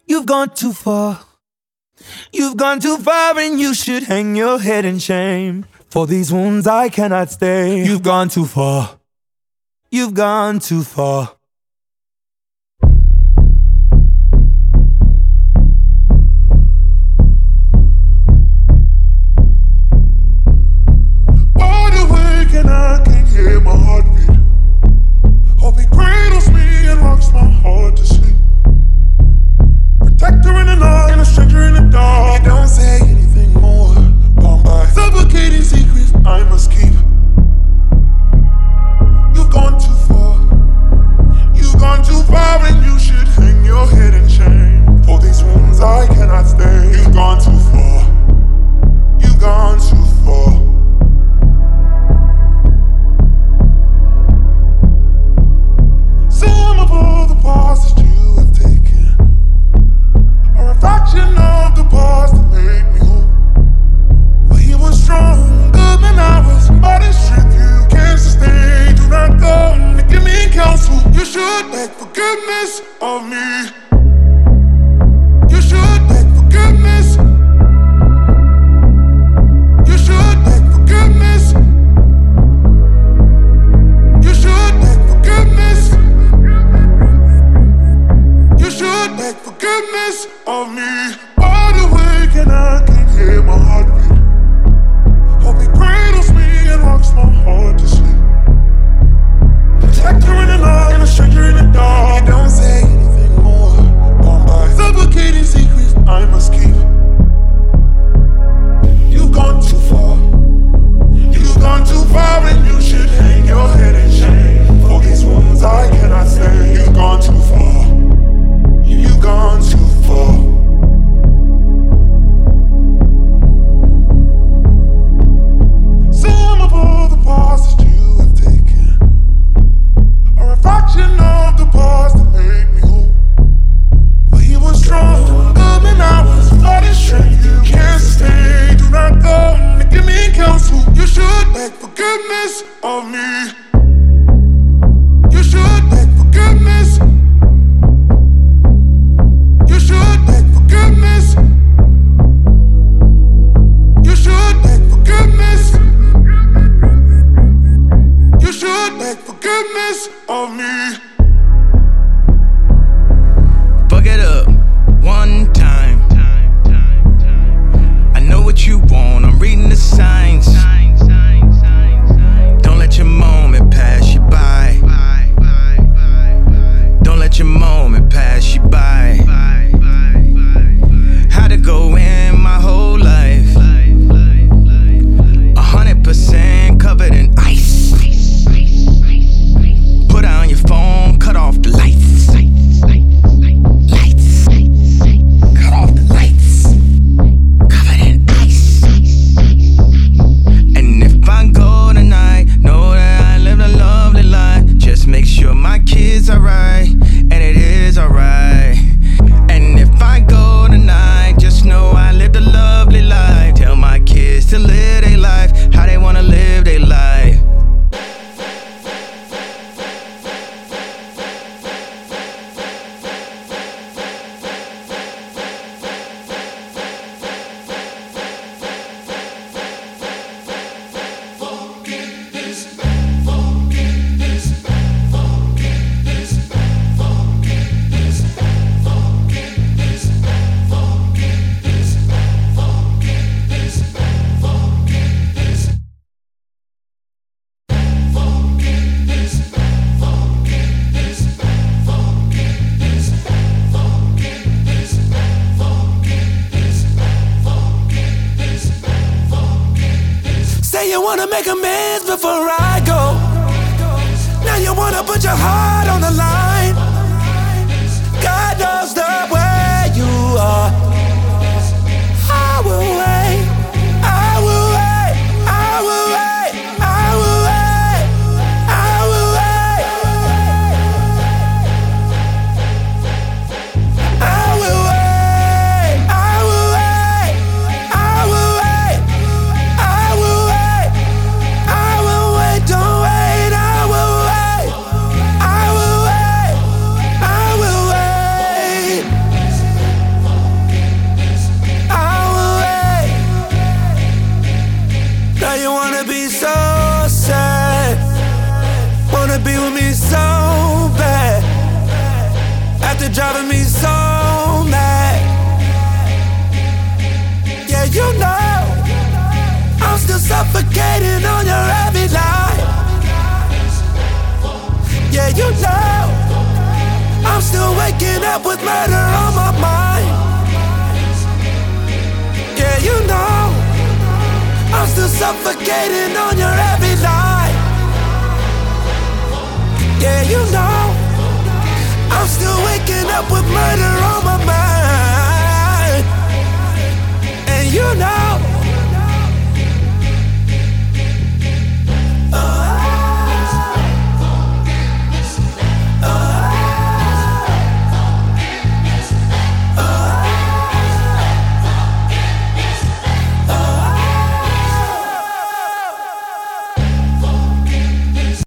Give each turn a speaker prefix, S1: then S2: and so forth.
S1: You've gone too far. You've gone too far and you should hang your head in shame. For these wounds I cannot stay. You've gone too far. You've gone too far.
S2: Wide awake and I can hear my heartbeat. Hope he cradles me and rocks my heart to sleep. Protector in the night and a stranger in the dark. He don't say anything more. Bound by suffocating secrets I must keep. You've gone too far. You've gone too far and you should hang your head in shame. For these wounds I cannot stay. You've gone too far. You've gone too far. Some of all the paths that you have taken are a fraction of the past that made me whole. But he was stronger than I was. All this strength you can't sustain. Do not go and give me counsel. You should beg forgiveness of me. You should beg forgiveness. You should beg forgiveness. You should beg forgiveness. You should beg forgiveness of me. Wide awake and I can hear my heartbeat. Hope he cradles me and rocks my heart to sleep. Protector in the night and a stranger in the dark. He don't say anything more. Bound by suffocating secrets I must keep. You've gone too far. You've gone too far and you should hang your head in shame. For these wounds I cannot stay. You've gone too far. You've gone too far. Some of all the paths that you have taken are a fraction of the past that made me whole. But he was stronger than I was. All this strength you can't sustain. Do not go and give me counsel. You should beg forgiveness of me. You should beg forgiveness. You should beg forgiveness. You should beg forgiveness. You should beg forgiveness of me.
S1: Fuck it up one time. I know what you want, I'm reading the signs. Don't let your moment pass you by. Don't let your moment pass you by. Had to go in my whole life 100% covered in ice. Put down your phone, cut off the lights. Lights. Cut off the lights. Covered in ice. And if I go tonight, know that I lived a lovely life. Just make sure my kids are right, and it is alright. And if I go tonight, just know I lived a lovely life. Tell my kids to live their life how they wanna live their life. Say you wanna make amends before I go. Now you wanna put your heart on the line. God knows the way you are. I will wait. I will wait. I will wait. I will wait. I will wait. I will wait. I will wait. I will wait. I will wait. I will wait. Don't wait. I will wait. I will wait. suffocating on your every lie. Yeah, you know I'm still waking up with murder on my mind. Yeah, you know I'm still suffocating on your every lie. Yeah, you know I'm still waking up with murder on my mind.